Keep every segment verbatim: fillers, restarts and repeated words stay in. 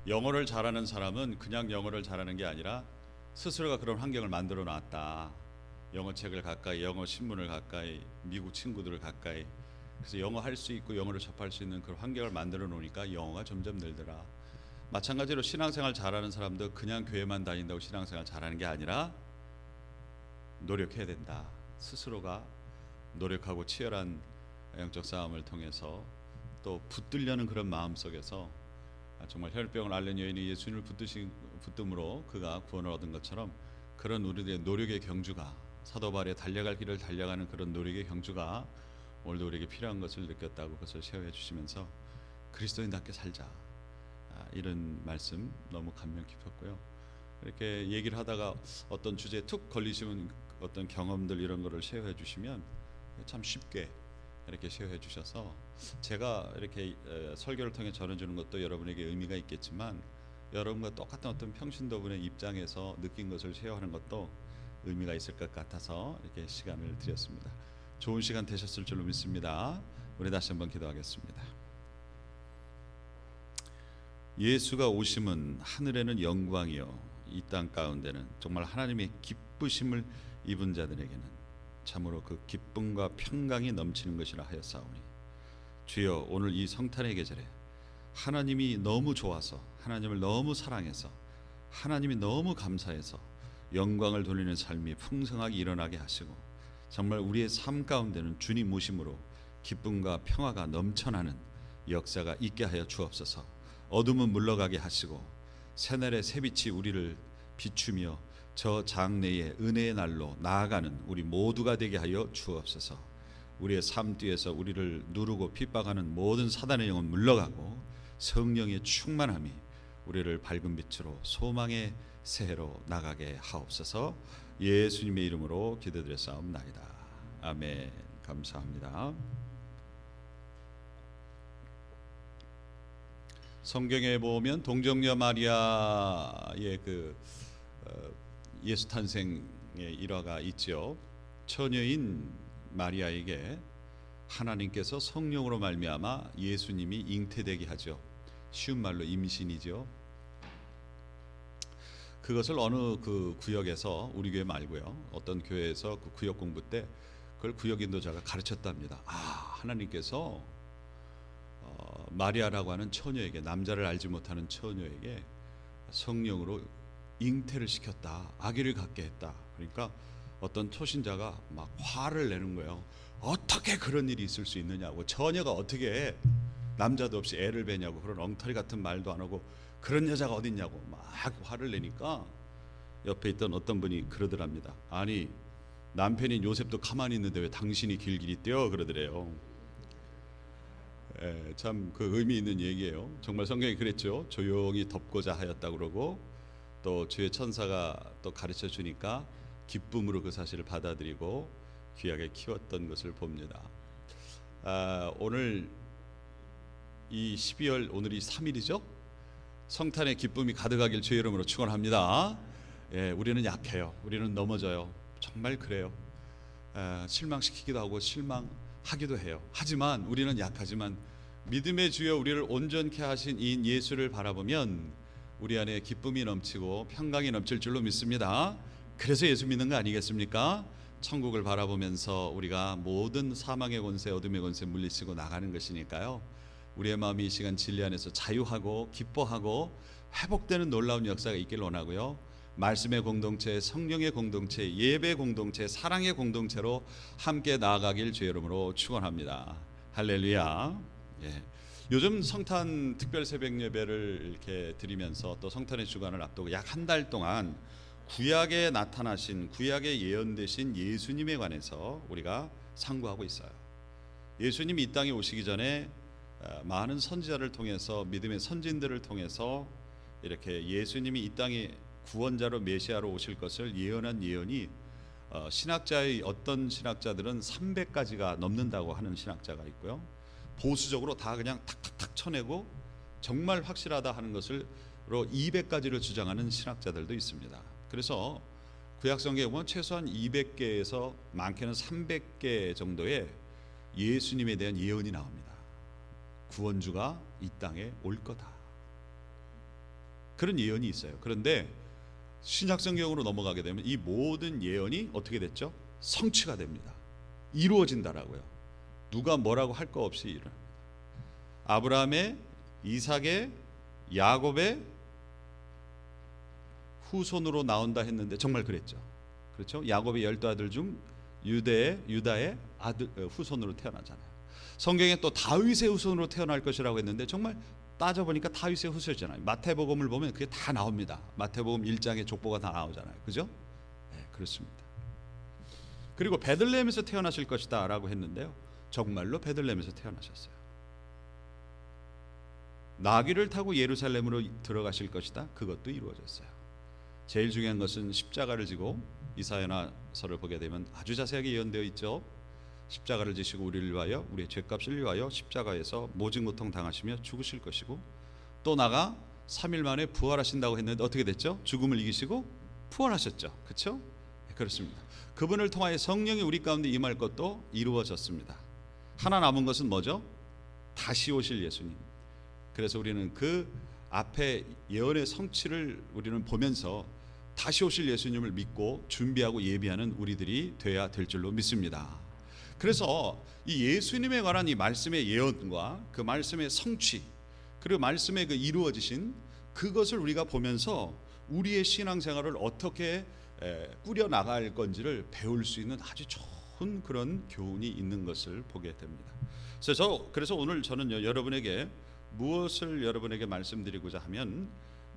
영어를 잘하는 사람은 그냥 영어를 잘하는 게 아니라 스스로가 그런 환경을 만들어 놨다. 영어 책을 가까이, 영어 신문을 가까이, 미국 친구들을 가까이. 그래서 영어 할 수 있고 영어를 접할 수 있는 그런 환경을 만들어 놓으니까 영어가 점점 늘더라. 마찬가지로 신앙생활 잘하는 사람도 그냥 교회만 다닌다고 신앙생활 잘하는 게 아니라 노력해야 된다. 스스로가 노력하고 치열한 영적 싸움을 통해서 또 붙들려는 그런 마음 속에서 정말 혈병을 앓는 여인이 예수님을 붙드신 붙듦으로 그가 구원을 얻은 것처럼 그런 우리들의 노력의 경주가 사도 바울의 달려갈 길을 달려가는 그런 노력의 경주가 오늘도 우리에게 필요한 것을 느꼈다고 그것을 쉐어해 주시면서 그리스도인답게 살자, 이런 말씀 너무 감명 깊었고요. 이렇게 얘기를 하다가 어떤 주제에 툭 걸리시면 어떤 경험들 이런 거를 쉐어해 주시면 참 쉽게 이렇게 쉐어해 주셔서 제가 이렇게 설교를 통해 전해주는 것도 여러분에게 의미가 있겠지만 여러분과 똑같은 어떤 평신도분의 입장에서 느낀 것을 쉐어하는 것도 의미가 있을 것 같아서 이렇게 시간을 드렸습니다. 좋은 시간 되셨을 줄로 믿습니다. 우리 다시 한번 기도하겠습니다. 예수가 오심은 하늘에는 영광이요 이 땅 가운데는 정말 하나님의 기쁘심을 입은 자들에게는 참으로 그 기쁨과 평강이 넘치는 것이라 하였사오니 주여, 오늘 이 성탄의 계절에 하나님이 너무 좋아서, 하나님을 너무 사랑해서, 하나님이 너무 감사해서 영광을 돌리는 삶이 풍성하게 일어나게 하시고 정말 우리의 삶 가운데는 주님 오심으로 기쁨과 평화가 넘쳐나는 역사가 있게 하여 주옵소서. 어둠은 물러가게 하시고 새날의 새빛이 우리를 비추며 저 장래의 은혜의 날로 나아가는 우리 모두가 되게 하여 주옵소서. 우리의 삶 뒤에서 우리를 누르고 핍박하는 모든 사단의 영은 물러가고 성령의 충만함이 우리를 밝은 빛으로 소망의 새해로 나가게 하옵소서. 예수님의 이름으로 기도드렸사옵나이다. 아멘. 감사합니다. 성경에 보면 동정녀 마리아의 그 어, 예수 탄생의 일화가 있죠. 처녀인 마리아에게 하나님께서 성령으로 말미암아 예수님이 잉태되게 하죠. 쉬운 말로 임신이죠. 그것을 어느 그 구역에서, 우리 교회 말고요, 어떤 교회에서 그 구역 공부 때 그걸 구역 인도자가 가르쳤답니다. 아, 하나님께서 어, 마리아라고 하는 처녀에게, 남자를 알지 못하는 처녀에게 성령으로 잉태를 시켰다. 아기를 갖게 했다. 그러니까 어떤 초신자가 막 화를 내는 거예요. 어떻게 그런 일이 있을 수 있느냐고, 처녀가 어떻게 남자도 없이 애를 베냐고, 그런 엉터리 같은 말도 안 하고 그런 여자가 어딨냐고 막 화를 내니까 옆에 있던 어떤 분이 그러더랍니다. 아니, 남편인 요셉도 가만히 있는데 왜 당신이 길길이 뛰어, 그러더래요. 예, 참 그 의미 있는 얘기예요. 정말 성경이 그랬죠. 조용히 덮고자 하였다 그러고 또 주의 천사가 또 가르쳐 주니까 기쁨으로 그 사실을 받아들이고 귀하게 키웠던 것을 봅니다. 아, 오늘 이 십이월, 오늘이 삼 일이죠. 성탄의 기쁨이 가득하길 주의 이름으로 축원합니다. 예, 우리는 약해요. 우리는 넘어져요. 정말 그래요. 아, 실망시키기도 하고 실망하기도 해요. 하지만 우리는 약하지만 믿음의 주여 우리를 온전케 하신 이 예수를 바라보면 우리 안에 기쁨이 넘치고 평강이 넘칠 줄로 믿습니다. 그래서 예수 믿는 거 아니겠습니까? 천국을 바라보면서 우리가 모든 사망의 권세, 어둠의 권세 물리치고 나가는 것이니까요. 우리의 마음이 이 시간 진리 안에서 자유하고 기뻐하고 회복되는 놀라운 역사가 있길 원하고요. 말씀의 공동체, 성령의 공동체, 예배 공동체, 사랑의 공동체로 함께 나아가길 주의 이름으로 축원합니다. 할렐루야. 예. 요즘 성탄 특별 새벽 예배를 이렇게 드리면서 또 성탄의 주간을 앞두고 약 한 달 동안 구약에 나타나신, 구약에 예언되신 예수님에 관해서 우리가 상고하고 있어요. 예수님이 이 땅에 오시기 전에 많은 선지자를 통해서, 믿음의 선진들을 통해서 이렇게 예수님이 이 땅에 구원자로 메시아로 오실 것을 예언한 예언이 어, 신학자의 어떤 신학자들은 삼백 가지가 넘는다고 하는 신학자가 있고요. 보수적으로 다 그냥 탁탁탁 쳐내고 정말 확실하다 하는 것으로 이백 가지를 주장하는 신학자들도 있습니다. 그래서 구약성경에 보면 최소한 이백 개에서 많게는 삼백 개 정도의 예수님에 대한 예언이 나옵니다. 구원주가 이 땅에 올 거다. 그런 예언이 있어요. 그런데 신약 성경으로 넘어가게 되면 이 모든 예언이 어떻게 됐죠? 성취가 됩니다. 이루어진다라고요. 누가 뭐라고 할 거 없이 일어납니다. 아브라함의, 이삭의, 야곱의 후손으로 나온다 했는데 정말 그랬죠. 그렇죠? 야곱의 열두 아들 중 유대의 유다의 아들 후손으로 태어나잖아요. 성경에 또 다윗의 후손으로 태어날 것이라고 했는데 정말 따져보니까 다윗의 후손이잖아요. 마태복음을 보면 그게 다 나옵니다. 마태복음 일 장의 족보가 다 나오잖아요. 그죠? 네, 그렇습니다. 그리고 베들레헴에서 태어나실 것이다 라고 했는데요, 정말로 베들레헴에서 태어나셨어요. 나귀를 타고 예루살렘으로 들어가실 것이다, 그것도 이루어졌어요. 제일 중요한 것은 십자가를 지고, 이사야서를 보게 되면 아주 자세하게 예언되어 있죠. 십자가를 지시고 우리를 위하여, 우리의 죄값을 위하여 십자가에서 모진 고통 당하시며 죽으실 것이고, 또 나가 삼 일 만에 부활하신다고 했는데 어떻게 됐죠? 죽음을 이기시고 부활하셨죠. 그렇죠? 네, 그렇습니다. 그분을 통하여 성령이 우리 가운데 임할 것도 이루어졌습니다. 하나 남은 것은 뭐죠? 다시 오실 예수님. 그래서 우리는 그 앞에 예언의 성취를 우리는 보면서 다시 오실 예수님을 믿고 준비하고 예비하는 우리들이 돼야 될 줄로 믿습니다. 그래서 이 예수님에 관한 이 말씀의 예언과 그 말씀의 성취, 그리고 말씀의 그 이루어지신 그것을 우리가 보면서 우리의 신앙생활을 어떻게 꾸려 나갈 건지를 배울 수 있는 아주 좋은 그런 교훈이 있는 것을 보게 됩니다. 그래서, 저, 그래서 오늘 저는 여러분에게 무엇을 여러분에게 말씀드리고자 하면,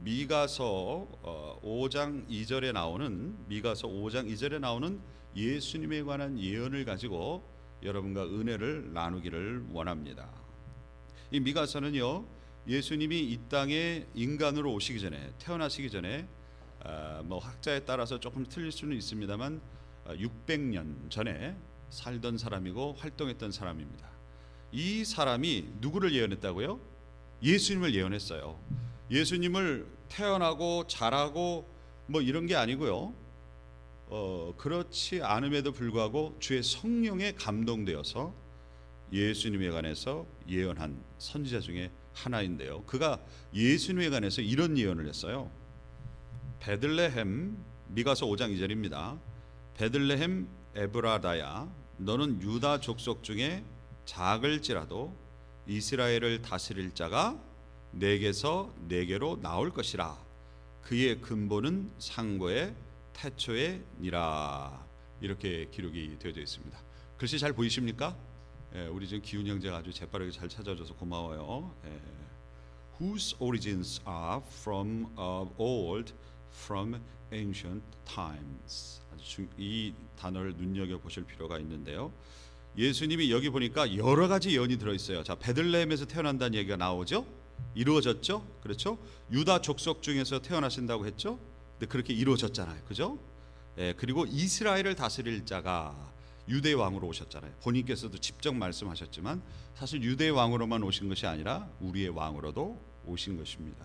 미가서 오 장 이 절에 나오는 미가서 오 장 이 절에 나오는 예수님에 관한 예언을 가지고 여러분과 은혜를 나누기를 원합니다. 이 미가서는요, 예수님이 이 땅에 인간으로 오시기 전에, 태어나시기 전에, 아, 뭐 학자에 따라서 조금 틀릴 수는 있습니다만 육백 년 전에 살던 사람이고 활동했던 사람입니다. 이 사람이 누구를 예언했다고요? 예수님을 예언했어요. 예수님을 태어나고 자라고 뭐 이런 게 아니고요, 어, 그렇지 않음에도 불구하고 주의 성령에 감동되어서 예수님에 관해서 예언한 선지자 중에 하나인데요, 그가 예수님에 관해서 이런 예언을 했어요. 베들레헴, 미가서 오 장 이 절입니다. 베들레헴 에브라다야, 너는 유다 족속 중에 작을지라도 이스라엘을 다스릴 자가 내게서 내게로 나올 것이라. 그의 근본은 상고의 태초의 니라. 이렇게 기록이 되어져 있습니다. 글씨 잘 보이십니까? 예, 우리 지금 기훈 형제가 아주 재빠르게 잘 찾아줘서 고마워요. 예. Whose origins are from of old, from ancient times. 아주 중, 이 단어를 눈여겨 보실 필요가 있는데요, 예수님이 여기 보니까 여러 가지 예언이 들어 있어요. 자, 베들레헴에서 태어난다는 얘기가 나오죠. 이루어졌죠. 그렇죠? 유다 족속 중에서 태어나신다고 했죠. 근데 그렇게 이루어졌잖아요. 그죠? 예, 그리고 이스라엘을 다스릴 자가 유대 왕으로 오셨잖아요. 본인께서도 직접 말씀하셨지만 사실 유대 왕으로만 오신 것이 아니라 우리의 왕으로도 오신 것입니다.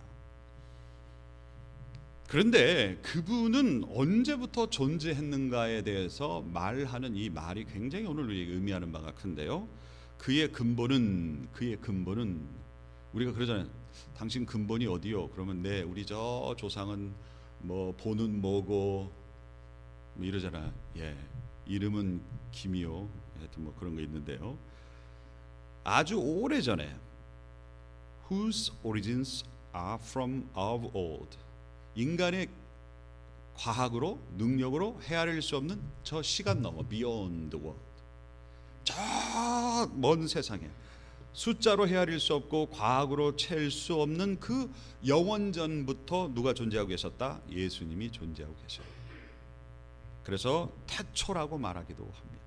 그런데 그분은 언제부터 존재했는가에 대해서 말하는 이 말이 굉장히 오늘 우리에게 의미하는 바가 큰데요, 그의 근본은 그의 근본은 우리가 그러잖아요. 당신 근본이 어디요? 그러면 네, 우리 저 조상은 뭐 보는 뭐고 뭐 이러잖아요. 예, 이름은 김이요. 하여튼 뭐 그런 거 있는데요, 아주 오래 전에 whose origins are from of old, 인간의 과학으로 능력으로 헤아릴 수 없는 저 시간 너머 beyond the world, 저 먼 세상에 숫자로 헤아릴 수 없고 과학으로 챌 수 없는 그 영원전부터 누가 존재하고 계셨다? 예수님이 존재하고 계셔요. 그래서 태초라고 말하기도 합니다.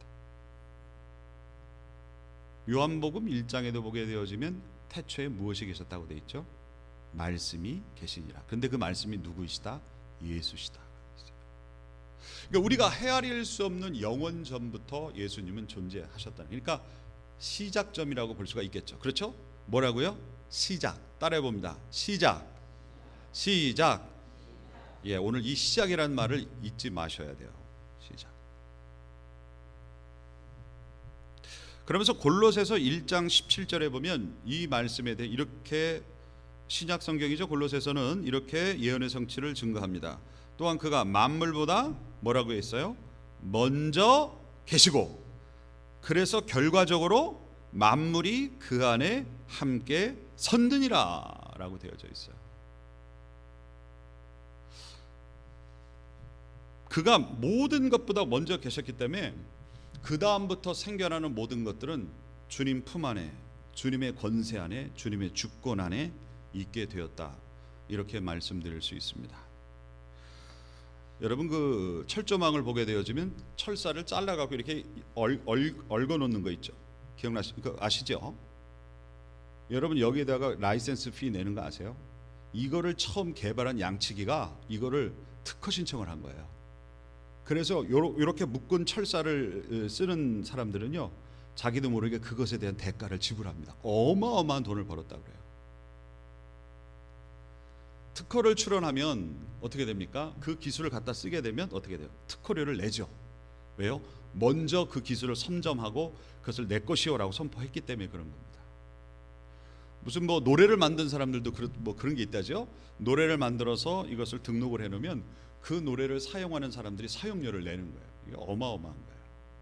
요한복음 일 장에도 보게 되어지면 태초에 무엇이 계셨다고 되어 있죠? 말씀이 계시니라. 그런데 그 말씀이 누구이시다? 예수시다. 그러니까 우리가 헤아릴 수 없는 영원 전부터 예수님은 존재하셨다는, 그러니까 시작점이라고 볼 수가 있겠죠. 그렇죠? 뭐라고요? 시작. 따라해 봅니다. 시작. 시작. 예, 오늘 이 시작이라는 말을 잊지 마셔야 돼요. 시작. 그러면서 골로새서 일 장 십칠 절에 보면 이 말씀에 대해 이렇게 신약 성경이죠. 골로새서는 이렇게 예언의 성취를 증거합니다. 또한 그가 만물보다 뭐라고 했어요? 먼저 계시고, 그래서 결과적으로 만물이 그 안에 함께 선드니라 라고 되어져 있어요. 그가 모든 것보다 먼저 계셨기 때문에 그 다음부터 생겨나는 모든 것들은 주님 품 안에, 주님의 권세 안에, 주님의 주권 안에 있게 되었다, 이렇게 말씀드릴 수 있습니다. 여러분, 그 철조망을 보게 되어지면 철사를 잘라갖고 이렇게 얼, 얼, 얽어 놓는 거 있죠. 기억나시, 그 아시죠? 여러분, 여기에다가 라이센스 피 내는 거 아세요? 이거를 처음 개발한 양치기가 이거를 특허 신청을 한 거예요. 그래서 이렇게 묶은 철사를 쓰는 사람들은요, 자기도 모르게 그것에 대한 대가를 지불합니다. 어마어마한 돈을 벌었다고 그래요. 특허를 출원하면 어떻게 됩니까? 그 기술을 갖다 쓰게 되면 어떻게 돼요? 특허료를 내죠. 왜요? 먼저 그 기술을 선점하고 그것을 내 것이요라고 선포했기 때문에 그런 겁니다. 무슨 뭐 노래를 만든 사람들도 그런 뭐 그런 게 있다죠. 노래를 만들어서 이것을 등록을 해놓으면 그 노래를 사용하는 사람들이 사용료를 내는 거예요. 이게 어마어마한 거예요.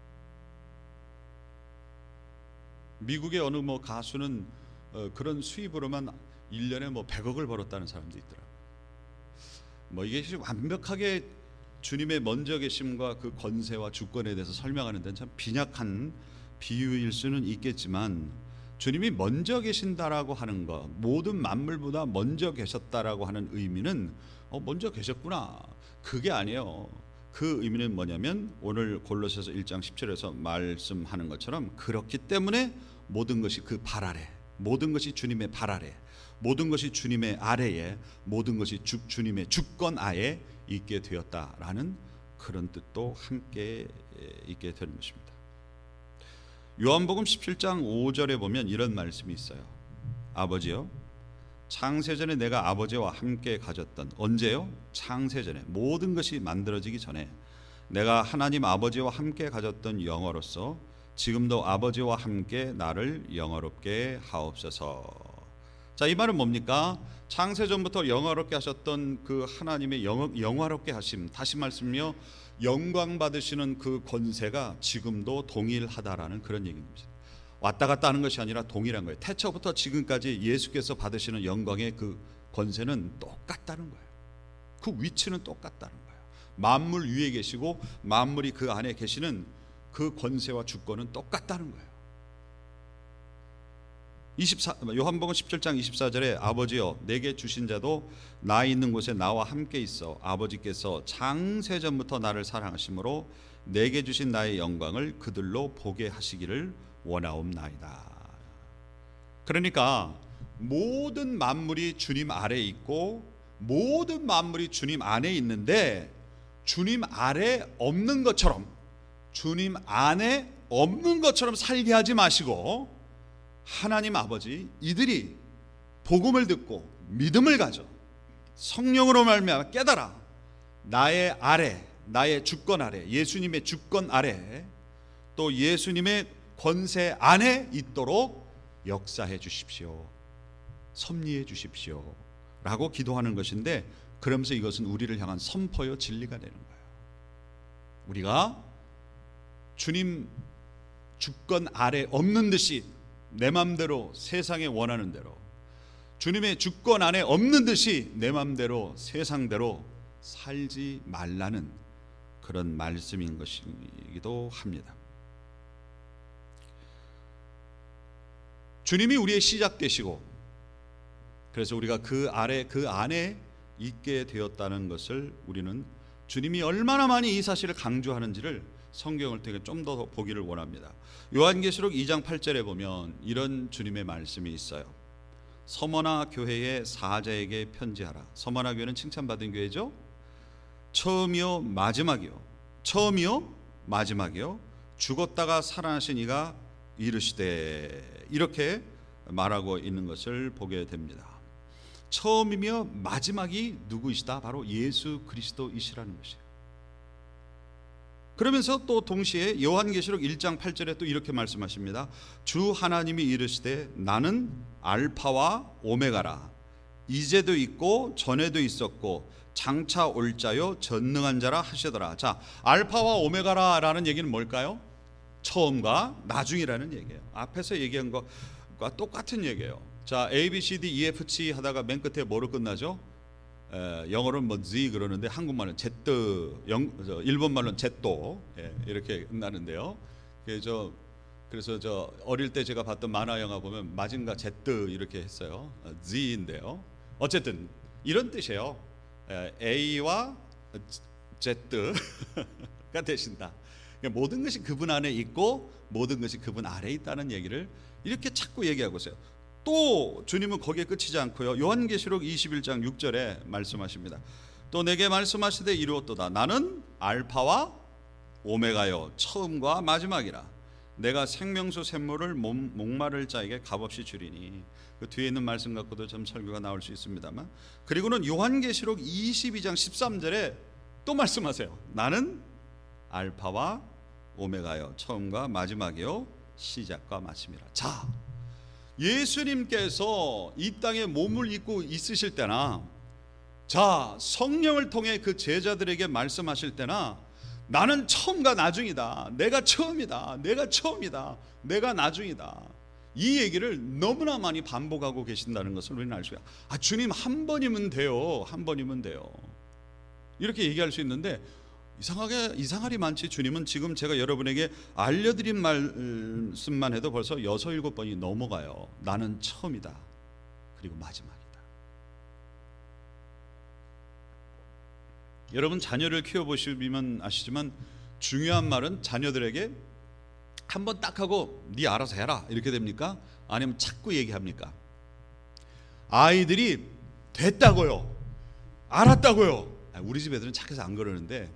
미국의 어느 뭐 가수는 어, 그런 수입으로만 일 년에 뭐 백억을 벌었다는 사람도 있더라고요. 뭐 이게 완벽하게 주님의 먼저 계심과 그 권세와 주권에 대해서 설명하는 데는 참 빈약한 비유일 수는 있겠지만, 주님이 먼저 계신다라고 하는 것, 모든 만물보다 먼저 계셨다라고 하는 의미는 어, 먼저 계셨구나, 그게 아니에요. 그 의미는 뭐냐면 오늘 골로새서 일 장 십 절에서 말씀하는 것처럼, 그렇기 때문에 모든 것이 그 발 아래, 모든 것이 주님의 발 아래, 모든 것이 주님의 아래에, 모든 것이 주, 주님의 주권 아래 있게 되었다라는 그런 뜻도 함께 있게 되는 것입니다. 요한복음 십칠 장 오 절에 보면 이런 말씀이 있어요. 아버지요, 창세전에 내가 아버지와 함께 가졌던, 언제요? 창세전에, 모든 것이 만들어지기 전에 내가 하나님 아버지와 함께 가졌던 영어로서 지금도 아버지와 함께 나를 영화롭게 하옵소서. 자, 이 말은 뭡니까? 창세전부터 영화롭게 하셨던 그 하나님의 영, 영화롭게 하심, 다시 말씀요, 영광 받으시는 그 권세가 지금도 동일하다라는 그런 얘기입니다. 왔다 갔다 하는 것이 아니라 동일한 거예요. 태초부터 지금까지 예수께서 받으시는 영광의 그 권세는 똑같다는 거예요. 그 위치는 똑같다는 거예요. 만물 위에 계시고 만물이 그 안에 계시는 그 권세와 주권은 똑같다는 거예요. 이십사, 요한복음 십칠 장 이십사 절에 아버지여, 내게 주신 자도 나 있는 곳에 나와 함께 있어 아버지께서 창세전부터 나를 사랑하심으로 내게 주신 나의 영광을 그들로 보게 하시기를 원하옵나이다. 그러니까 모든 만물이 주님 아래에 있고 모든 만물이 주님 안에 있는데, 주님 아래 없는 것처럼, 주님 안에 없는 것처럼 살게 하지 마시고, 하나님 아버지, 이들이 복음을 듣고 믿음을 가져 성령으로 말미암아 깨달아 나의 아래, 나의 주권 아래, 예수님의 주권 아래, 또 예수님의 권세 안에 있도록 역사해 주십시오, 섭리해 주십시오 라고 기도하는 것인데, 그러면서 이것은 우리를 향한 선포요 진리가 되는 거예요. 우리가 주님 주권 아래 없는 듯이 내 맘대로 세상에 원하는 대로, 주님의 주권 안에 없는 듯이 내 맘대로 세상대로 살지 말라는 그런 말씀인 것이기도 합니다. 주님이 우리의 시작 되시고, 그래서 우리가 그 아래, 그 안에 있게 되었다는 것을 우리는 주님이 얼마나 많이 이 사실을 강조하는지를 성경을 통해 좀 더 보기를 원합니다. 요한계시록 이 장 팔 절에 보면 이런 주님의 말씀이 있어요. 서머나 교회의 사자에게 편지하라. 서머나 교회는 칭찬받은 교회죠. 처음이요 마지막이요, 처음이요 마지막이요, 죽었다가 살아나신 이가 이르시되, 이렇게 말하고 있는 것을 보게 됩니다. 처음이며 마지막이 누구이시다? 바로 예수 그리스도이시라는 것이에요. 그러면서 또 동시에 요한계시록 일 장 팔 절에 또 이렇게 말씀하십니다. 주 하나님이 이르시되 나는 알파와 오메가라, 이제도 있고 전에도 있었고 장차 올 자요 전능한 자라 하시더라. 자, 알파와 오메가라라는 얘기는 뭘까요? 처음과 나중이라는 얘기예요. 앞에서 얘기한 것과 똑같은 얘기예요. 자, A, B, C, D, E, F, G 하다가 맨 끝에 뭐로 끝나죠? 에, 영어로는 뭐 Z 그러는데 한국말은 Z, 영, 저, 일본말로는 Z도 예, 이렇게 끝나는데요. 그래서 그래서 저 어릴 때 제가 봤던 만화 영화 보면 마징가 Z 이렇게 했어요. Z인데요. 어쨌든 이런 뜻이에요. 에, A와 Z가 되신다. 그러니까 모든 것이 그분 안에 있고 모든 것이 그분 아래에 있다는 얘기를 이렇게 자꾸 얘기하고 있어요. 또 주님은 거기에 끝이지 않고요. 요한계시록 이십일 장 육 절에 말씀하십니다. 또 내게 말씀하시되 이루었도다. 나는 알파와 오메가요 처음과 마지막이라. 내가 생명수 샘물을 몸, 목마를 자에게 값없이 주리니. 그 뒤에 있는 말씀 갖고도 좀 설교가 나올 수 있습니다만, 그리고는 요한계시록 이십이 장 십삼 절에 또 말씀하세요. 나는 알파와 오메가요 처음과 마지막이요 시작과 마침이라. 자, 예수님께서 이 땅에 몸을 입고 있으실 때나, 자, 성령을 통해 그 제자들에게 말씀하실 때나, 나는 처음과 나중이다, 내가 처음이다, 내가 처음이다, 내가 나중이다, 이 얘기를 너무나 많이 반복하고 계신다는 것을 우리는 알 수 있어요. 아, 주님 한 번이면 돼요, 한 번이면 돼요, 이렇게 얘기할 수 있는데, 이상하게 이상하리 많지 주님은 지금 제가 여러분에게 알려드린 말씀만 해도 벌써 여섯 일곱 번이 넘어가요. 나는 처음이다, 그리고 마지막이다. 여러분 자녀를 키워보시면 아시지만 중요한 말은 자녀들에게 한번 딱 하고 네 알아서 해라 이렇게 됩니까? 아니면 자꾸 얘기합니까? 아이들이 됐다고요, 알았다고요. 우리 집 애들은 착해서 안 그러는데,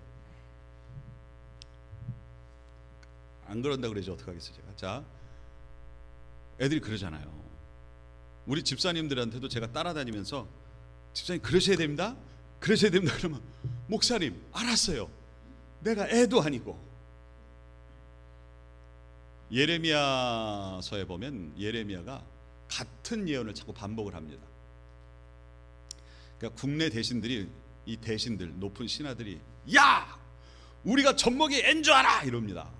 안 그런다 그러지 어떡하겠어요 제가. 자, 애들이 그러잖아요. 우리 집사님들한테도 제가 따라다니면서 집사님 그러셔야 됩니다, 그러셔야 됩니다 그러면 목사님 알았어요, 내가 애도 아니고. 예레미야서에 보면 예레미야가 같은 예언을 자꾸 반복을 합니다. 그러니까 국내 대신들이, 이 대신들, 높은 신하들이 야 우리가 젖먹이 앤 줄 알아 이럽니다.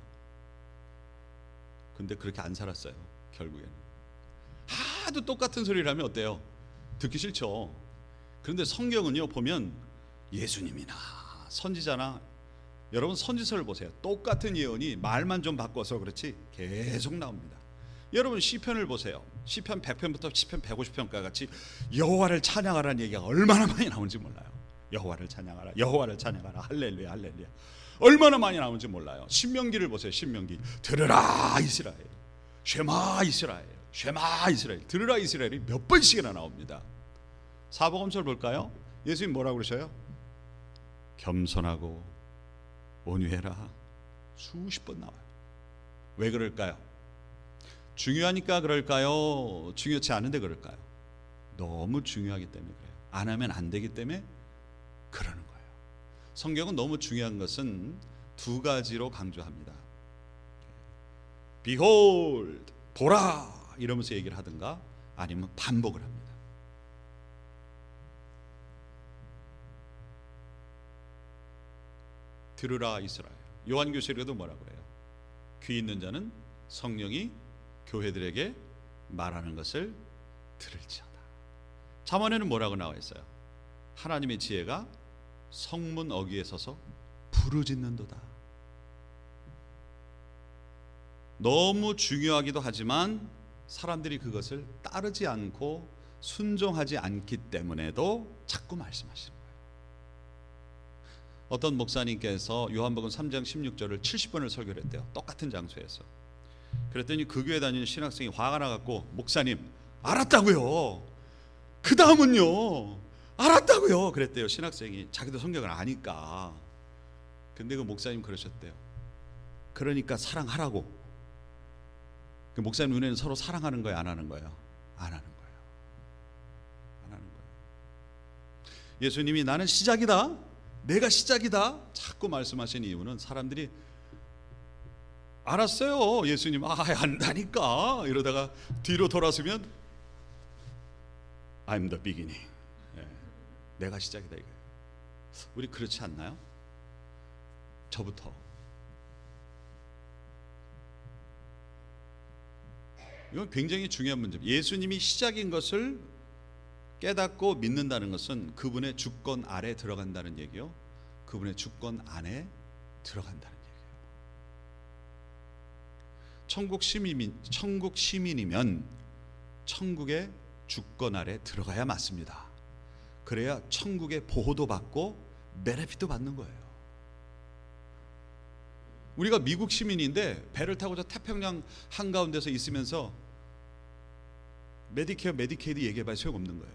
근데 그렇게 안 살았어요. 결국에는 하도 똑같은 소리를 하면 어때요? 듣기 싫죠. 그런데 성경은요 보면 예수님이나 선지자나, 여러분 선지서를 보세요. 똑같은 예언이 말만 좀 바꿔서 그렇지 계속 나옵니다. 여러분 시편을 보세요. 시편 백 편부터 시편 백오십 편까지 같이 여호와를 찬양하라는 얘기가 얼마나 많이 나오는지 몰라요. 여호와를 찬양하라, 여호와를 찬양하라, 할렐루야 할렐루야, 얼마나 많이 나오는지 몰라요. 신명기를 보세요. 신명기 들으라 이스라엘, 쉐마 이스라엘, 쉐마 이스라엘, 들으라 이스라엘이 몇 번씩이나 나옵니다. 사복음서를 볼까요? 예수님 뭐라고 그러셔요? 겸손하고 온유해라 수십 번 나와요. 왜 그럴까요? 중요하니까 그럴까요? 중요치 않은데 그럴까요? 너무 중요하기 때문에 그래요. 안 하면 안 되기 때문에 그러는 거예요. 성경은 너무 중요한 것은 두 가지로 강조합니다. Behold, 보라 이러면서 얘기를 하든가 아니면 반복을 합니다. 들으라 이스라엘. 요한계시록에도 뭐라고 그래요? 귀 있는 자는 성령이 교회들에게 말하는 것을 들을지어다. 잠언에는 뭐라고 나와 있어요? 하나님의 지혜가 성문 어귀에 서서 부르짖는도다. 너무 중요하기도 하지만 사람들이 그것을 따르지 않고 순종하지 않기 때문에도 자꾸 말씀하시는 거예요. 어떤 목사님께서 요한복음 삼 장 십육 절을 칠십 번을 설교를 했대요. 똑같은 장소에서. 그랬더니 그 교회 다니는 신학생이 화가 나갖고 목사님 알았다고요, 그 다음은요 알았다고요 그랬대요. 신학생이 자기도 성경을 아니까. 근데 그 목사님 그러셨대요. 그러니까 사랑하라고. 그 목사님 눈에는 서로 사랑하는 거예요, 안 하는 거예요? 안 하는 거예요. 안 하는 거예요. 예수님이 나는 시작이다, 내가 시작이다 자꾸 말씀하신 이유는 사람들이 알았어요 예수님, 아 안다니까 이러다가 뒤로 돌아서면 I'm the beginning, 내가 시작이다 이거예요. 우리 그렇지 않나요? 저부터. 이건 굉장히 중요한 문제입니다. 예수님이 시작인 것을 깨닫고 믿는다는 것은 그분의 주권 아래 들어간다는 얘기요. 그분의 주권 안에 들어간다는 얘기예요. 천국 시민, 천국 시민이면 천국의 주권 아래 들어가야 맞습니다. 그래야 천국의 보호도 받고 베네핏도 받는 거예요. 우리가 미국 시민인데 배를 타고 저 태평양 한가운데서 있으면서 메디케어, 메디케이드 얘기해봐야 소용없는 거예요.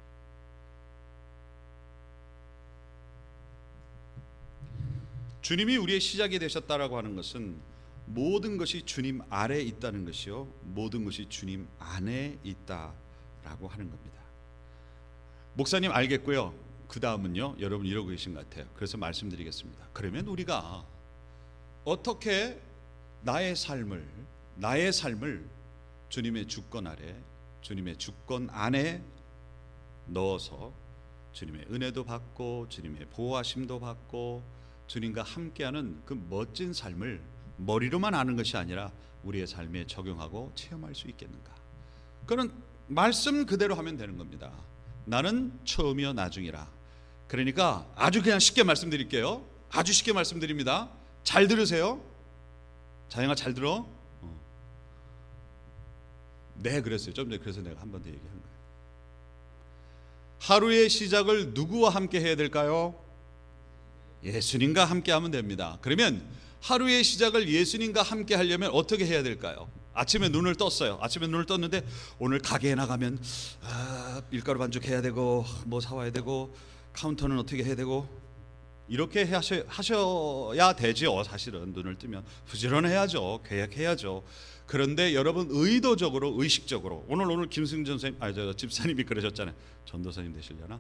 주님이 우리의 시작이 되셨다라고 하는 것은 모든 것이 주님 아래 있다는 것이요, 모든 것이 주님 안에 있다라고 하는 겁니다. 목사님 알겠고요. 그 다음은요, 여러분 이러고 계신 것 같아요. 그래서 말씀드리겠습니다. 그러면 우리가 어떻게 나의 삶을 나의 삶을 주님의 주권 아래, 주님의 주권 안에 넣어서 주님의 은혜도 받고 주님의 보호하심도 받고 주님과 함께하는 그 멋진 삶을 머리로만 아는 것이 아니라 우리의 삶에 적용하고 체험할 수 있겠는가? 그런 말씀 그대로 하면 되는 겁니다. 나는 처음이요 나중이라. 그러니까 아주 그냥 쉽게 말씀드릴게요. 아주 쉽게 말씀드립니다. 잘 들으세요. 자영아 잘 들어. 어. 네 그랬어요. 좀 전에 그래서 내가 한 번 더 얘기한 거예요. 하루의 시작을 누구와 함께 해야 될까요? 예수님과 함께 하면 됩니다. 그러면 하루의 시작을 예수님과 함께 하려면 어떻게 해야 될까요? 아침에 눈을 떴어요. 아침에 눈을 떴는데 오늘 가게에 나가면 아, 밀가루 반죽 해야 되고 뭐 사와야 되고 카운터는 어떻게 해야 되고 이렇게 하셔, 하셔야 되죠. 사실은 눈을 뜨면 부지런해야죠. 계획해야죠. 그런데 여러분 의도적으로 의식적으로 오늘 오늘 김승전 선생님 아니 저 집사님이 그러셨잖아요. 전도사님 되시려나?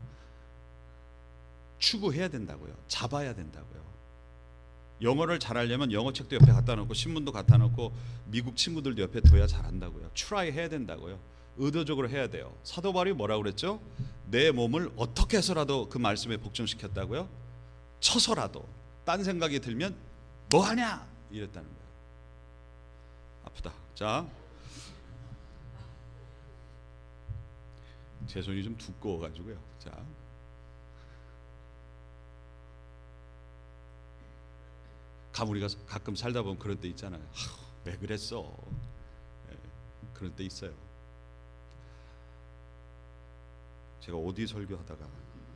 추구해야 된다고요. 잡아야 된다고요. 영어를 잘하려면 영어 책도 옆에 갖다 놓고 신문도 갖다 놓고 미국 친구들도 옆에 둬야 잘한다고요. 트라이 해야 된다고요. 의도적으로 해야 돼요. 사도 바울이 뭐라고 그랬죠? 내 몸을 어떻게 해서라도 그 말씀에 복종시켰다고요? 쳐서라도. 딴 생각이 들면 뭐하냐? 이랬다는 거예요. 아프다. 자, 제 손이 좀 두꺼워가지고요. 자, 가 우리가 가끔 살다 보면 그런 때 있잖아요. 왜 그랬어? 네, 그런 때 있어요. 제가 어디 설교하다가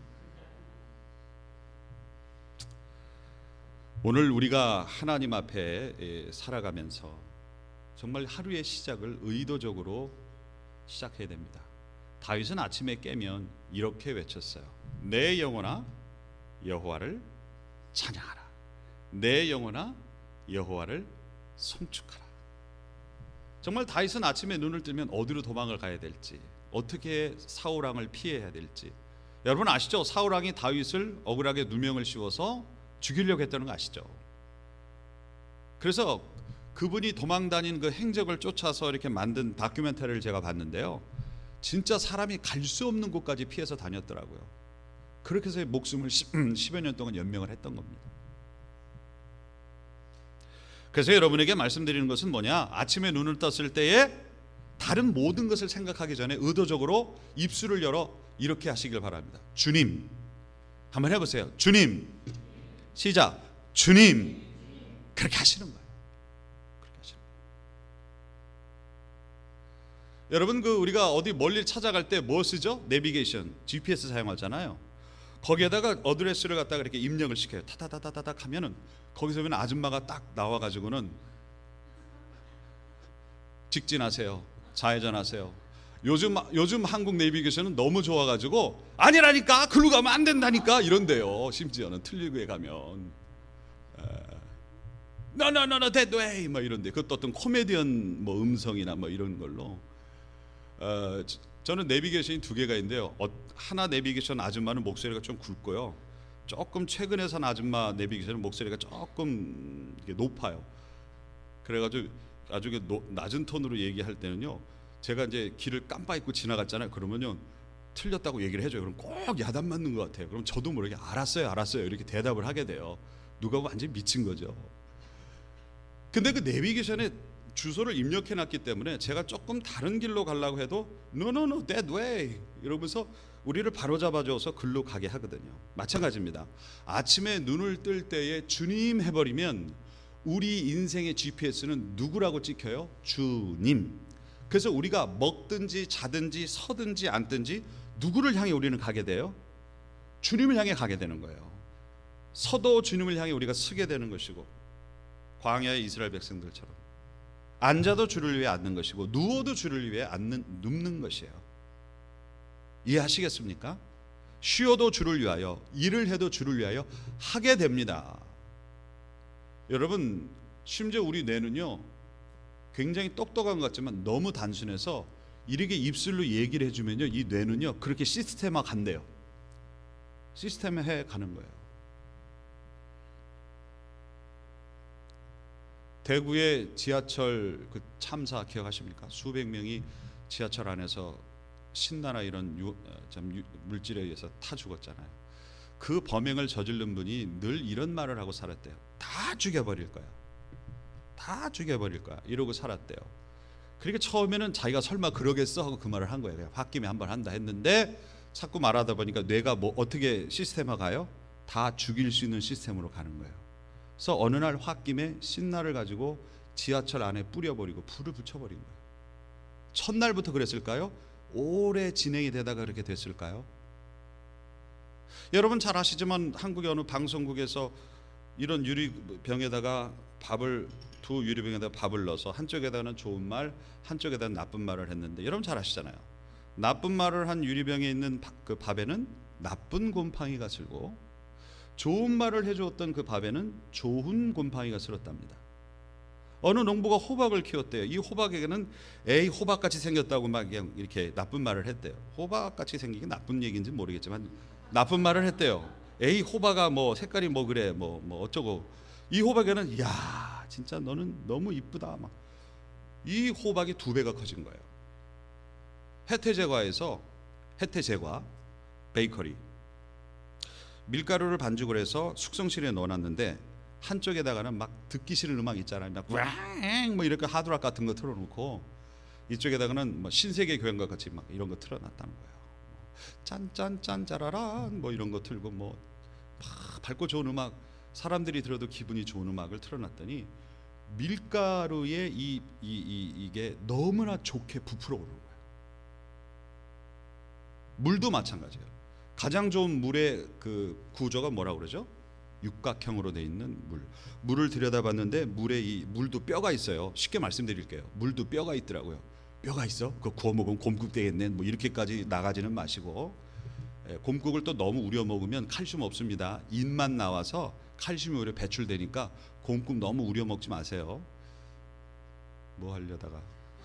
오늘 우리가 하나님 앞에 살아가면서 정말 하루의 시작을 의도적으로 시작해야 됩니다. 다윗은 아침에 깨면 이렇게 외쳤어요. 내 영혼아 여호와를 찬양하라. 내 영혼아 여호와를 송축하라. 정말 다윗은 아침에 눈을 뜨면 어디로 도망을 가야 될지, 어떻게 사울 왕을 피해야 될지. 여러분 아시죠? 사울 왕이 다윗을 억울하게 누명을 씌워서 죽이려고 했다는 거 아시죠? 그래서 그분이 도망다닌 그 행적을 쫓아서 이렇게 만든 다큐멘터리를 제가 봤는데요. 진짜 사람이 갈 수 없는 곳까지 피해서 다녔더라고요. 그렇게 해서 목숨을 십여 년 동안 연명을 했던 겁니다. 그래서 여러분에게 말씀드리는 것은 뭐냐? 아침에 눈을 떴을 때에 다른 모든 것을 생각하기 전에 의도적으로 입술을 열어 이렇게 하시길 바랍니다. 주님, 한번 해보세요. 주님, 시작. 주님, 그렇게 하시는 거예요. 그렇게 하시는 거예요. 여러분 그 우리가 어디 멀리 찾아갈 때 뭐 쓰죠? 내비게이션, 지피에스 사용하잖아요. 거기에다가 어드레스를 갖다가 이렇게 입력을 시켜요. 타다다다다닥 하면은 거기서 보면 아줌마가 딱 나와가지고는 직진하세요, 좌회전하세요. 요즘 요즘 한국 내비게이션은 너무 좋아가지고 아니라니까, 글로 가면 안 된다니까 이런데요. 심지어는 틀리고에 가면 No no no no that way 막 이런데 그것도 어떤 코미디언 뭐 음성이나 뭐 이런 걸로. 어, 저는 내비게이션이 두 개가 있는데요. 어, 하나 내비게이션 아줌마는 목소리가 좀 굵고요. 조금 최근에 산 아줌마 내비게이션은 목소리가 조금 이게 높아요. 그래가지고 아주 노, 낮은 톤으로 얘기할 때는요. 제가 이제 길을 깜빡 잊고 지나갔잖아요. 그러면요 틀렸다고 얘기를 해줘요. 그럼 꼭 야단 맞는 것 같아요. 그럼 저도 모르게 알았어요, 알았어요 이렇게 대답을 하게 돼요. 누가 완전히 미친 거죠. 근데 그 내비게이션에 주소를 입력해놨기 때문에 제가 조금 다른 길로 가려고 해도 No, no, no, that way 이러면서 우리를 바로잡아줘서 글로 가게 하거든요. 마찬가지입니다. 아침에 눈을 뜰 때에 주님 해버리면 우리 인생의 지피에스는 누구라고 찍혀요? 주님. 그래서 우리가 먹든지 자든지 서든지 앉든지 누구를 향해 우리는 가게 돼요? 주님을 향해 가게 되는 거예요. 서도 주님을 향해 우리가 서게 되는 것이고, 광야의 이스라엘 백성들처럼 앉아도 주를 위해 앉는 것이고 누워도 주를 위해 앉는, 눕는 것이에요. 이해하시겠습니까? 쉬어도 주를 위하여, 일을 해도 주를 위하여 하게 됩니다. 여러분, 심지어 우리 뇌는요 굉장히 똑똑한 것 같지만 너무 단순해서 이렇게 입술로 얘기를 해주면요 이 뇌는요 그렇게 시스템화 간대요. 시스템화해 가는 거예요. 대구의 지하철 그 참사 기억하십니까? 수백 명이 지하철 안에서 신나나 이런 유, 참 유, 물질에 의해서 타 죽었잖아요. 그 범행을 저지른 분이 늘 이런 말을 하고 살았대요. 다 죽여버릴 거야. 다 죽여버릴 거야. 이러고 살았대요. 그러니까 처음에는 자기가 설마 그러겠어 하고 그 말을 한 거예요. 홧김에 한번 한다 했는데 자꾸 말하다 보니까 뇌가 뭐 어떻게 시스템화 가요? 다 죽일 수 있는 시스템으로 가는 거예요. 그래서 어느 날 홧김에 신나를 가지고 지하철 안에 뿌려버리고 불을 붙여버린 거예요. 첫날부터 그랬을까요? 오래 진행이 되다가 그렇게 됐을까요? 여러분 잘 아시지만 한국의 어느 방송국에서 이런 유리병에다가 밥을 두 유리병에다가 밥을 넣어서 한쪽에다가는 좋은 말, 한쪽에다가 나쁜 말을 했는데 여러분 잘 아시잖아요. 나쁜 말을 한 유리병에 있는 그 밥에는 나쁜 곰팡이가 슬고 좋은 말을 해주었던 그 밥에는 좋은 곰팡이가 슬었답니다. 어느 농부가 호박을 키웠대요. 이 호박에게는 에이 호박같이 생겼다고 막 이렇게 나쁜 말을 했대요. 호박같이 생긴 게 나쁜 얘기인지 모르겠지만 나쁜 말을 했대요. 에이 호박아 뭐 색깔이 뭐 그래 뭐 뭐 어쩌고. 이 호박에는 야 진짜 너는 너무 이쁘다 막. 이 호박이 두 배가 커진 거예요. 혜태제과에서 혜태제과 베이커리 밀가루를 반죽을 해서 숙성실에 넣어놨는데 한쪽에다가는 막 듣기 싫은 음악 있잖아요. 막 와잉 뭐 이렇게 하드락 같은 거 틀어놓고 이쪽에다가는 뭐 신세계 교향과 같이 막 이런 거 틀어놨다는 거예요. 짠짠짠 짜라란 뭐 이런 거 틀고 뭐 막 밝고 좋은 음악 사람들이 들어도 기분이 좋은 음악을 틀어놨더니 밀가루의 이, 이, 이, 이게 너무나 좋게 부풀어 오르는 거예요. 물도 마찬가지예요. 가장 좋은 물의 그 구조가 뭐라고 그러죠? 육각형으로 돼 있는 물. 물을 들여다봤는데 물에 이 물도 뼈가 있어요. 쉽게 말씀드릴게요. 물도 뼈가 있더라고요. 뼈가 있어? 그거 구워 먹으면 곰국 되겠네. 뭐 이렇게까지 나가지는 마시고 예, 곰국을 또 너무 우려 먹으면 칼슘 없습니다. 인만 나와서 칼슘이 오히려 배출되니까 곰국 너무 우려 먹지 마세요. 뭐 하려다가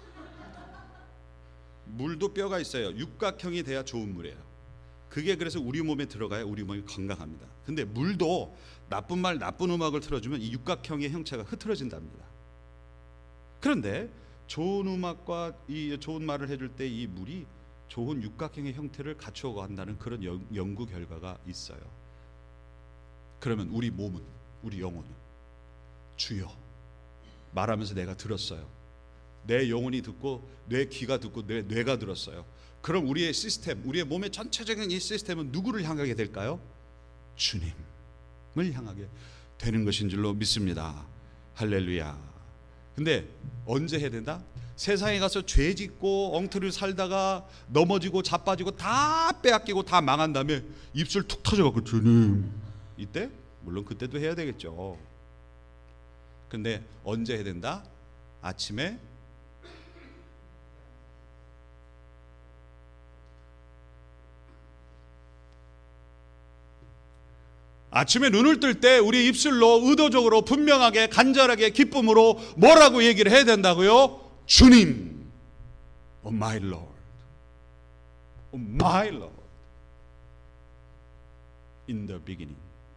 물도 뼈가 있어요. 육각형이 돼야 좋은 물이에요. 그게 그래서 우리 몸에 들어가야 우리 몸이 건강합니다. 근데 물도 나쁜 말 나쁜 음악을 틀어주면 이 육각형의 형체가 흐트러진답니다. 그런데 좋은 음악과 이 좋은 말을 해줄 때 이 물이 좋은 육각형의 형태를 갖추어 간다는 그런 연, 연구 결과가 있어요. 그러면 우리 몸은 우리 영혼은 주여 말하면서 내가 들었어요. 내 영혼이 듣고 내 귀가 듣고 내 뇌가 들었어요. 그럼 우리의 시스템, 우리의 몸의 전체적인 이 시스템은 누구를 향하게 될까요? 주님을 향하게 되는 것인 줄로 믿습니다. 할렐루야. 근데 언제 해야 된다? 세상에 가서 죄 짓고 엉터리로 살다가 넘어지고 자빠지고 다 빼앗기고 다 망한 다음에 입술 툭 터져갖고 주님 이때? 물론 그때도 해야 되겠죠. 근데 언제 해야 된다? 아침에 아침에 눈을 뜰 때 우리 입술로 의도적으로 분명하게 간절하게 기쁨으로 뭐라고 얘기를 해야 된다고요? 주님, oh my Lord, oh my Lord, in the beginning.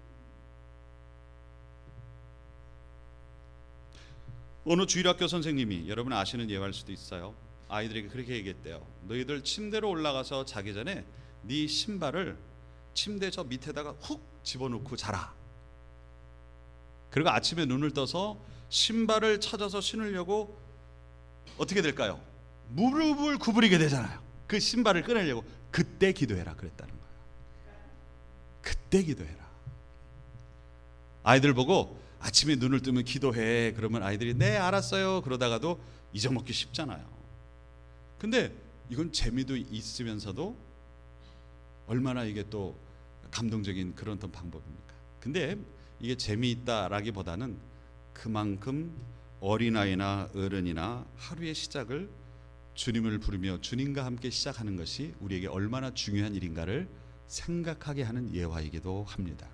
어느 주일학교 선생님이 여러분 아시는 예화일 수도 있어요. 아이들에게 그렇게 얘기했대요. 너희들 침대로 올라가서 자기 전에 네 신발을 침대 저 밑에다가 훅 집어넣고 자라. 그리고 아침에 눈을 떠서 신발을 찾아서 신으려고 어떻게 될까요? 무릎을 구부리게 되잖아요. 그 신발을 꺼내려고. 그때 기도해라 그랬다는 거예요. 그때 기도해라. 아이들 보고 아침에 눈을 뜨면 기도해 그러면 아이들이 네 알았어요 그러다가도 잊어먹기 쉽잖아요. 근데 이건 재미도 있으면서도 얼마나 이게 또 감동적인 그런 어떤 방법입니까? 근데 이게 재미있다라기보다는 그만큼 어린아이나 어른이나 하루의 시작을 주님을 부르며 주님과 함께 시작하는 것이 우리에게 얼마나 중요한 일인가를 생각하게 하는 예화이기도 합니다.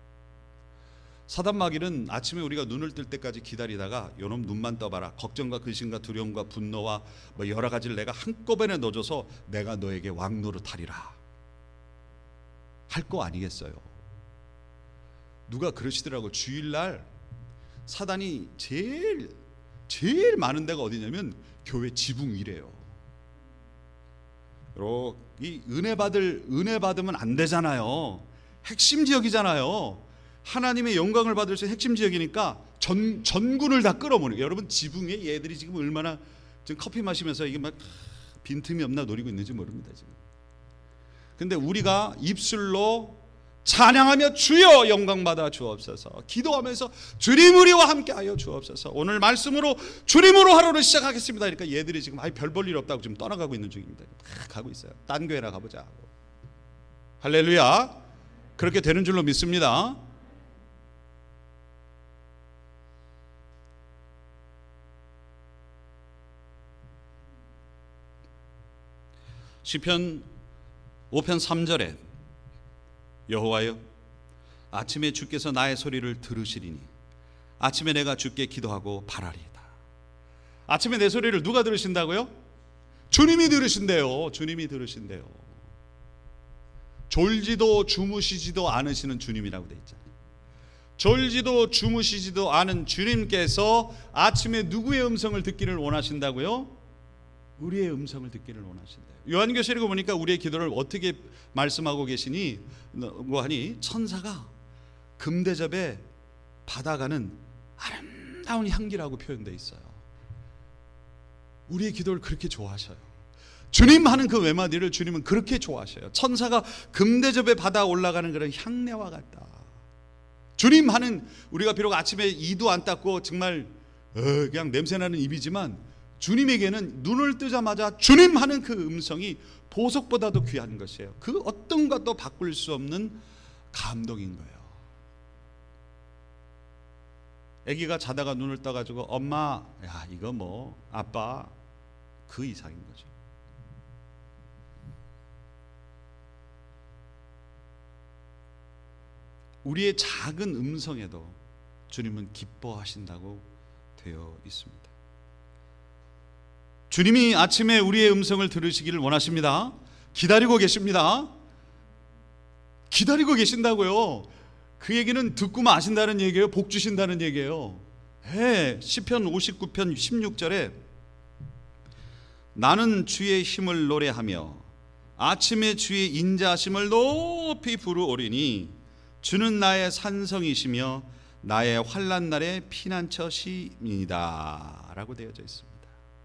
사단마귀는 아침에 우리가 눈을 뜰 때까지 기다리다가 요놈 눈만 떠봐라, 걱정과 근심과 두려움과 분노와 뭐 여러 가지를 내가 한꺼번에 넣어줘서 내가 너에게 왕노릇하리라 할 거 아니겠어요. 누가 그러시더라고. 주일날 사단이 제일 제일 많은 데가 어디냐면 교회 지붕 위래요. 이 은혜 받을 은혜 받으면 안 되잖아요. 핵심 지역이잖아요. 하나님의 영광을 받을 수 있는 핵심 지역이니까 전 전군을 다 끌어모으는. 여러분 지붕에 얘들이 지금 얼마나 지금 커피 마시면서 이게 막 빈틈이 없나 노리고 있는지 모릅니다 지금. 근데 우리가 입술로 찬양하며 주여 영광 받아 주옵소서, 기도하면서 주님 우리와 함께하여 주옵소서, 오늘 말씀으로 주님으로 하루를 시작하겠습니다. 그러니까 얘들이 지금 아예 별 볼 일 없다고 지금 떠나가고 있는 중입니다. 막 가고 있어요. 딴 교회나 가보자. 할렐루야. 그렇게 되는 줄로 믿습니다. 시편 오 편 삼 절에 여호와여 아침에 주께서 나의 소리를 들으시리니 아침에 내가 주께 기도하고 바라리이다. 아침에 내 소리를 누가 들으신다고요? 주님이 들으신대요. 주님이 들으신대요. 졸지도 주무시지도 않으시는 주님이라고 돼 있잖아요. 졸지도 주무시지도 않은 주님께서 아침에 누구의 음성을 듣기를 원하신다고요? 우리의 음성을 듣기를 원하신대요. 요한계시록에 보니까 우리의 기도를 어떻게 말씀하고 계시니 뭐 하니 천사가 금대접에 받아가는 아름다운 향기라고 표현되어 있어요. 우리의 기도를 그렇게 좋아하셔요. 주님 하는 그 외마디를 주님은 그렇게 좋아하셔요. 천사가 금대접에 받아 올라가는 그런 향내와 같다. 주님 하는, 우리가 비록 아침에 이도 안 닦고 정말 어, 그냥 냄새나는 입이지만 주님에게는 눈을 뜨자마자 주님 하는 그 음성이 보석보다도 귀한 것이에요. 그 어떤 것도 바꿀 수 없는 감동인 거예요. 아기가 자다가 눈을 떠가지고 엄마, 야 이거 뭐 아빠, 그 이상인 거죠. 우리의 작은 음성에도 주님은 기뻐하신다고 되어 있습니다. 주님이 아침에 우리의 음성을 들으시기를 원하십니다. 기다리고 계십니다. 기다리고 계신다고요. 그 얘기는 듣고만 아신다는 얘기예요? 복 주신다는 얘기예요. 예, 시편 오십구 편 십육 절에 나는 주의 힘을 노래하며 아침에 주의 인자하심을 높이 부르오리니 주는 나의 산성이시며 나의 환난 날의 피난처시입니다 라고 되어져 있습니다.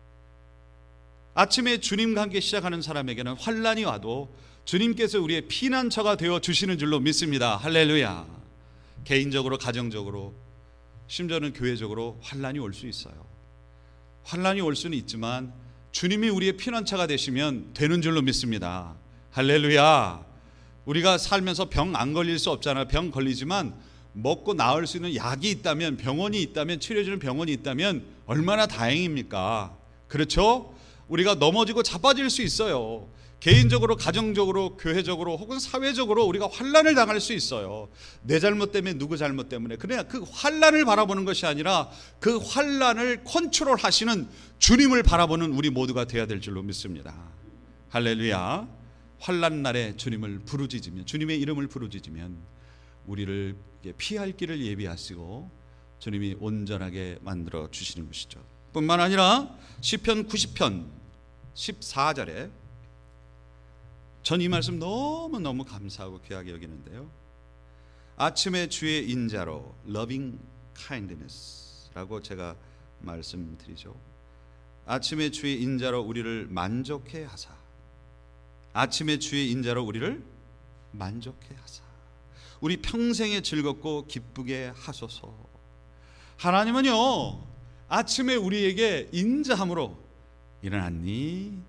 아침에 주님과 함께 시작하는 사람에게는 환난이 와도 주님께서 우리의 피난처가 되어 주시는 줄로 믿습니다. 할렐루야. 개인적으로, 가정적으로, 심지어는 교회적으로 환난이 올 수 있어요. 환난이 올 수는 있지만 주님이 우리의 피난처가 되시면 되는 줄로 믿습니다. 할렐루야. 우리가 살면서 병 안 걸릴 수 없잖아요. 병 걸리지만 먹고 나을 수 있는 약이 있다면, 병원이 있다면, 치료해주는 병원이 있다면 얼마나 다행입니까? 그렇죠? 우리가 넘어지고 자빠질 수 있어요. 개인적으로, 가정적으로, 교회적으로 혹은 사회적으로 우리가 환난을 당할 수 있어요. 내 잘못 때문에, 누구 잘못 때문에. 그냥 그 환난을 바라보는 것이 아니라 그 환난을 컨트롤하시는 주님을 바라보는 우리 모두가 되어야 될 줄로 믿습니다. 할렐루야. 환난 날에 주님을 부르짖으면, 주님의 이름을 부르짖으면 우리를 피할 길을 예비하시고 주님이 온전하게 만들어 주시는 것이죠. 뿐만 아니라 시편 구십 편 십사 절에 전 이 말씀 너무너무 감사하고 귀하게 여기는데요. 아침에 주의 인자로 loving kindness라고 제가 말씀드리죠. 아침에 주의 인자로 우리를 만족해 하사. 아침에 주의 인자로 우리를 만족해 하사. 우리 평생에 즐겁고 기쁘게 하소서. 하나님은요, 아침에 우리에게 인자함으로 일어났니?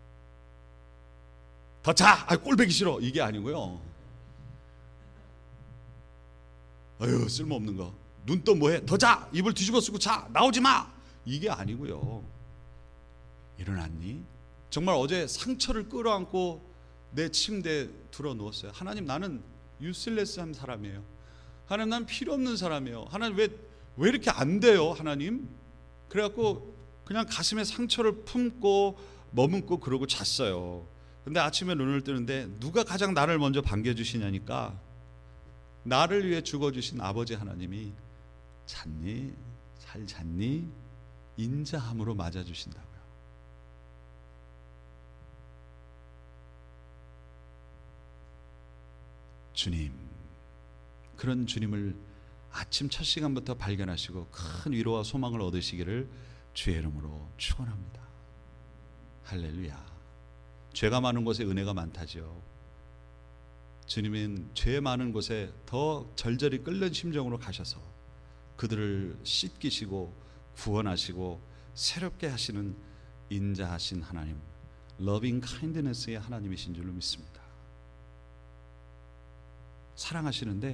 더 자! 아, 꼴보기 싫어! 이게 아니고요. 아유, 쓸모없는 거. 눈 또 뭐해? 더 자! 이불 뒤집어 쓰고 자! 나오지 마! 이게 아니고요. 일어났니? 정말 어제 상처를 끌어안고 내 침대에 들어 누웠어요. 하나님, 나는 유슬레스한 사람이에요. 하나님, 난 필요 없는 사람이에요. 하나님, 왜, 왜 이렇게 안 돼요? 하나님. 그래갖고 그냥 가슴에 상처를 품고 머문고 그러고 잤어요. 근데 아침에 눈을 뜨는데 누가 가장 나를 먼저 반겨주시냐니까 나를 위해 죽어주신 아버지 하나님이 잤니? 잘 잤니? 인자함으로 맞아주신다고요. 주님, 그런 주님을 아침 첫 시간부터 발견하시고 큰 위로와 소망을 얻으시기를 주의 이름으로 축원합니다. 할렐루야. 죄가 많은 곳에 은혜가 많다죠. 주님은 죄 많은 곳에 더 절절히 끓는 심정으로 가셔서 그들을 씻기시고 구원하시고 새롭게 하시는 인자하신 하나님, 러빙 카인드네스의 하나님이신 줄로 믿습니다. 사랑하시는데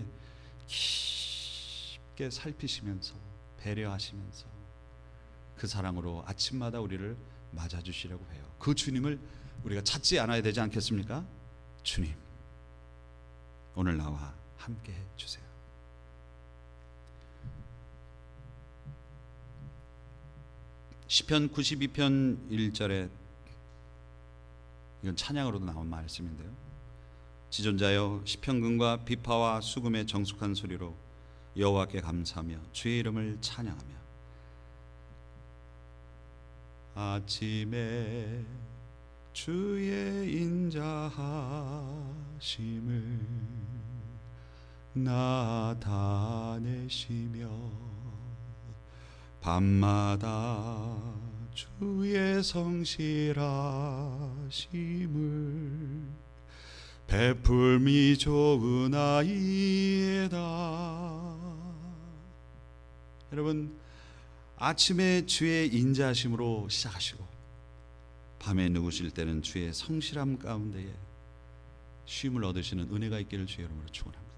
깊게 살피시면서 배려하시면서 그 사랑으로 아침마다 우리를 맞아주시려고 해요. 그 주님을 우리가 찾지 않아야 되지 않겠습니까? 주님, 오늘 나와 함께 해주세요. 시편 구십이 편 일 절에, 이건 찬양으로도 나온 말씀인데요. 지존자여, 시편금과 비파와 수금의 정숙한 소리로 여호와께 감사하며 주의 이름을 찬양하며 아침에 주의 인자하심을 나타내시며 밤마다 주의 성실하심을 베풀미 좋으나이다. 여러분, 아침에 주의 인자하심으로 시작하시고 밤에 누우실 때는 주의 성실함 가운데에 쉼을 얻으시는 은혜가 있기를 주의 이름으로 축원합니다.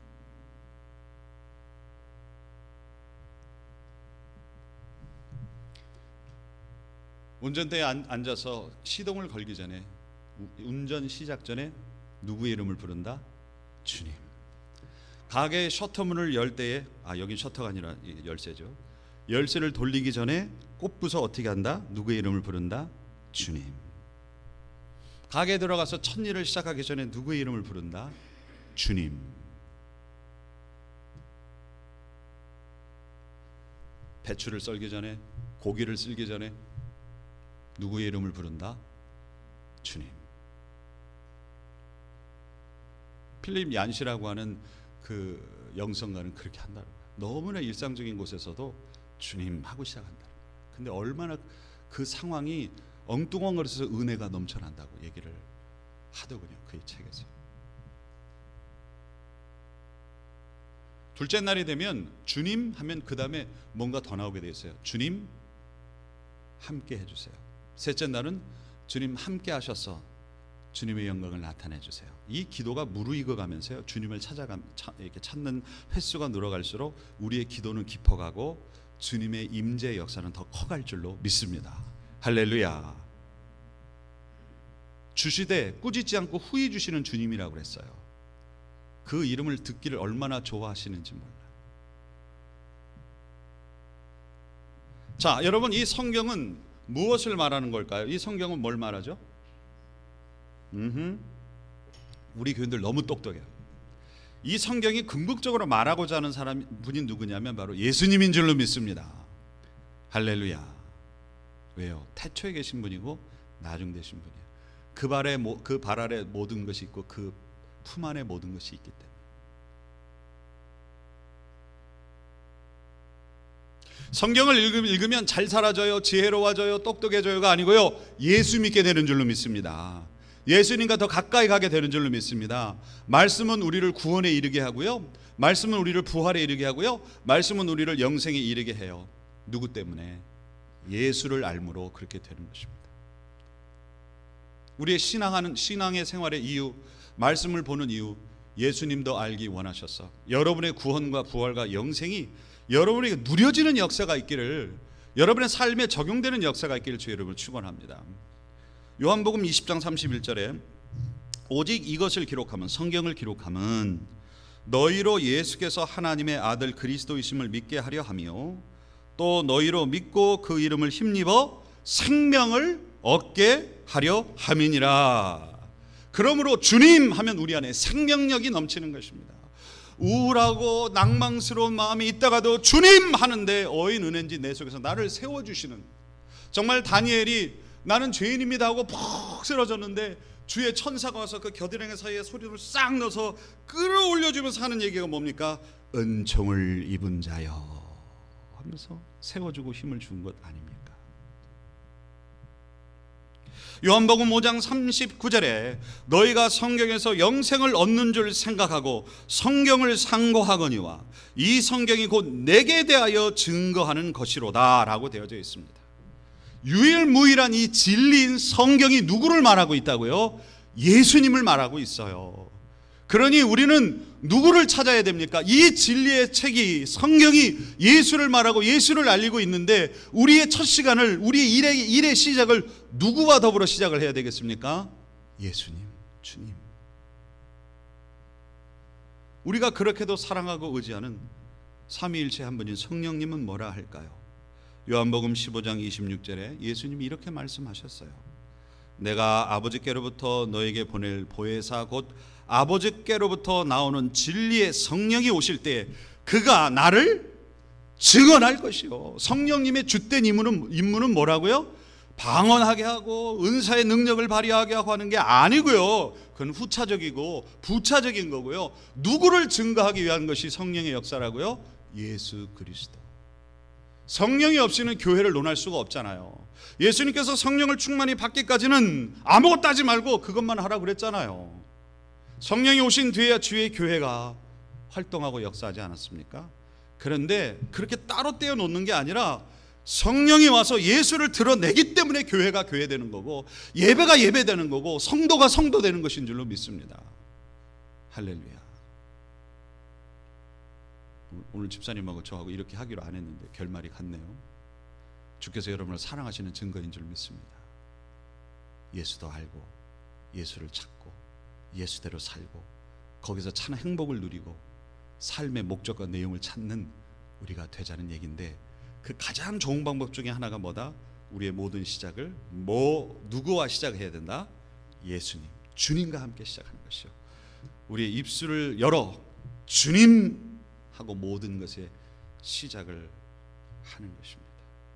운전대에 앉아서 시동을 걸기 전에, 운전 시작 전에 누구의 이름을 부른다? 주님. 가게 셔터문을 열 때에, 아 여긴 셔터가 아니라 열쇠죠. 열쇠를 돌리기 전에 꼽부서 어떻게 한다? 누구의 이름을 부른다? 주님. 가게에 들어가서 첫 일을 시작하기 전에 누구의 이름을 부른다? 주님. 배추를 썰기 전에, 고기를 쓸기 전에 누구의 이름을 부른다? 주님. 필립 얀시라고 하는 그 영성가는 그렇게 한다는 거예요. 너무나 일상적인 곳에서도 주님 하고 시작한다는 거예요. 근데 얼마나 그 상황이 엉뚱엉거려서 은혜가 넘쳐난다고 얘기를 하더군요. 그 책에서. 둘째 날이 되면 주님 하면 그 다음에 뭔가 더 나오게 돼 있어요. 주님 함께 해주세요. 셋째 날은 주님 함께 하셔서 주님의 영광을 나타내 주세요. 이 기도가 무르익어 가면서요, 주님을 찾아가 이렇게 찾는 횟수가 늘어갈수록 우리의 기도는 깊어가고 주님의 임재의 역사는 더 커갈 줄로 믿습니다. 할렐루야. 주시되 꾸짖지 않고 후히 주시는 주님이라고 그랬어요. 그 이름을 듣기를 얼마나 좋아하시는지 몰라요. 자, 여러분, 이 성경은 무엇을 말하는 걸까요? 이 성경은 뭘 말하죠? 음흠. 우리 교인들 너무 똑똑해요. 이 성경이 궁극적으로 말하고자 하는 사람 분이 누구냐면 바로 예수님인 줄로 믿습니다. 할렐루야. 왜요? 태초에 계신 분이고 나중 되신 분이에요. 그 발에 그 발 아래 모든 것이 있고 그 품 안에 모든 것이 있기 때문에. 성경을 읽으면 잘 살아져요, 지혜로워져요, 똑똑해져요가 아니고요, 예수 믿게 되는 줄로 믿습니다. 예수님과 더 가까이 가게 되는 줄로 믿습니다. 말씀은 우리를 구원에 이르게 하고요, 말씀은 우리를 부활에 이르게 하고요, 말씀은 우리를 영생에 이르게 해요. 누구 때문에? 예수를 알므로 그렇게 되는 것입니다. 우리의 신앙하는 신앙의 생활의 이유, 말씀을 보는 이유, 예수님도 알기 원하셔서 여러분의 구원과 부활과 영생이 여러분에게 누려지는 역사가 있기를, 여러분의 삶에 적용되는 역사가 있기를 주 여러분을 축원합니다. 요한복음 이십 장 삼십일 절에 오직 이것을 기록하면, 성경을 기록하면 너희로 예수께서 하나님의 아들 그리스도이심을 믿게 하려 하며 또 너희로 믿고 그 이름을 힘입어 생명을 얻게 하려 함이니라. 그러므로 주님 하면 우리 안에 생명력이 넘치는 것입니다. 우울하고 낭망스러운 마음이 있다가도 주님 하는데 어인 은혜인지 내 속에서 나를 세워주시는, 정말 다니엘이 나는 죄인입니다 하고 푹 쓰러졌는데 주의 천사가 와서 그 겨드랑이 사이에 소리를 싹 넣어서 끌어올려주면서 하는 얘기가 뭡니까? 은총을 입은 자여 하면서 세워주고 힘을 준 것 아닙니까? 요한복음 오 장 삼십구 절에 너희가 성경에서 영생을 얻는 줄 생각하고 성경을 상고하거니와 이 성경이 곧 내게 대하여 증거하는 것이로다 라고 되어져 있습니다. 유일무이한 이 진리인 성경이 누구를 말하고 있다고요? 예수님을 말하고 있어요. 그러니 우리는 누구를 찾아야 됩니까? 이 진리의 책이, 성경이 예수를 말하고 예수를 알리고 있는데 우리의 첫 시간을, 우리의 일의, 일의 시작을 누구와 더불어 시작을 해야 되겠습니까? 예수님, 주님. 우리가 그렇게도 사랑하고 의지하는 삼위일체 한 분인 성령님은 뭐라 할까요? 요한복음 십오 장 이십육 절에 예수님이 이렇게 말씀하셨어요. 내가 아버지께로부터 너에게 보낼 보혜사 곧 아버지께로부터 나오는 진리의 성령이 오실 때 그가 나를 증언할 것이요. 성령님의 주된 임무는, 임무는 뭐라고요? 방언하게 하고 은사의 능력을 발휘하게 하고 하는 게 아니고요, 그건 후차적이고 부차적인 거고요. 누구를 증거하기 위한 것이 성령의 역사라고요? 예수 그리스도. 성령이 없이는 교회를 논할 수가 없잖아요. 예수님께서 성령을 충만히 받기까지는 아무것도 하지 말고 그것만 하라고 그랬잖아요. 성령이 오신 뒤에야 주의 교회가 활동하고 역사하지 않았습니까? 그런데 그렇게 따로 떼어 놓는 게 아니라 성령이 와서 예수를 드러내기 때문에 교회가 교회되는 거고 예배가 예배되는 거고 성도가 성도되는 것인 줄로 믿습니다. 할렐루야. 오늘 집사님하고 저하고 이렇게 하기로 안 했는데 결말이 같네요. 주께서 여러분을 사랑하시는 증거인 줄 믿습니다. 예수도 알고 예수를 찾고 예수대로 살고 거기서 참 행복을 누리고 삶의 목적과 내용을 찾는 우리가 되자는 얘기인데, 그 가장 좋은 방법 중에 하나가 뭐다? 우리의 모든 시작을 뭐 누구와 시작해야 된다? 예수님, 주님과 함께 시작하는 것이요. 우리의 입술을 열어 주님 하고 모든 것의 시작을 하는 것입니다.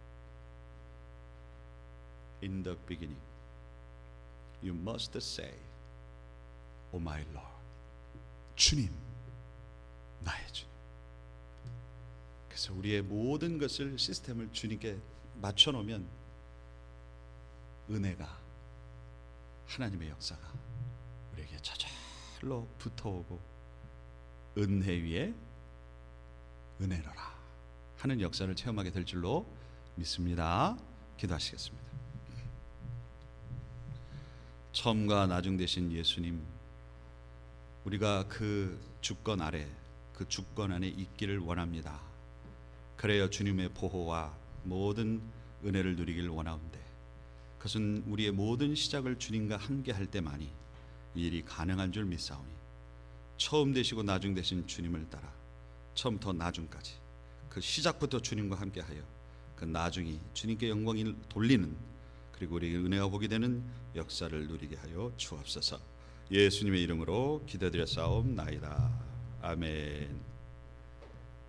In the beginning, you must say, O my Lord. 주님, 나의 주님. 그래서 우리의 모든 것을, 시스템을 주님께 맞춰놓으면 은혜가, 하나님의 역사가 우리에게 저절로 붙어오고 은혜 위에 은혜로라 하는 역사를 체험하게 될 줄로 믿습니다. 기도하시겠습니다. 처음과 나중 되신 예수님, 우리가 그 주권 아래, 그 주권 안에 있기를 원합니다. 그래야 주님의 보호와 모든 은혜를 누리길 원하는데, 그것은 우리의 모든 시작을 주님과 함께 할 때만이 이 일이 가능한 줄 믿사오니, 처음 되시고 나중 되신 주님을 따라 처음부터 나중까지 그 시작부터 주님과 함께하여 그 나중이 주님께 영광을 돌리는, 그리고 우리에게 은혜가 복이 되는 역사를 누리게 하여 주옵소서. 예수님의 이름으로 기도드렸사옵나이다. 아멘.